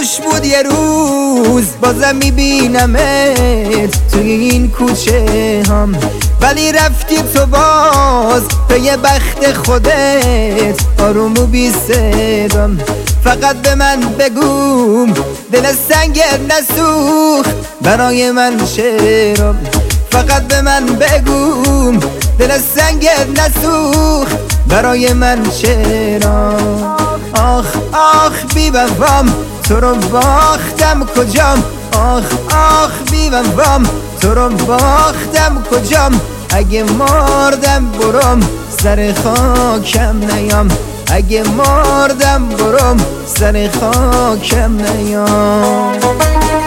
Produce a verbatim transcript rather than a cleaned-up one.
خوش بود یه روز بازم میبینمت توی این کوچه هم، ولی رفتی تو باز به یه بخت خودت آروم و بی صدام. فقط به من بگوم دل سنگت نسوخت برای من چرا، فقط به من بگوم دل سنگت نسوخت برای من چرا. آخ آخ بی وفام تو رو باختم کجام، آخ آخ بی وفام تو رو باختم کجام. اگه مردم برم سر خاکم نیام، اگه مردم برم سر خاکم نیام.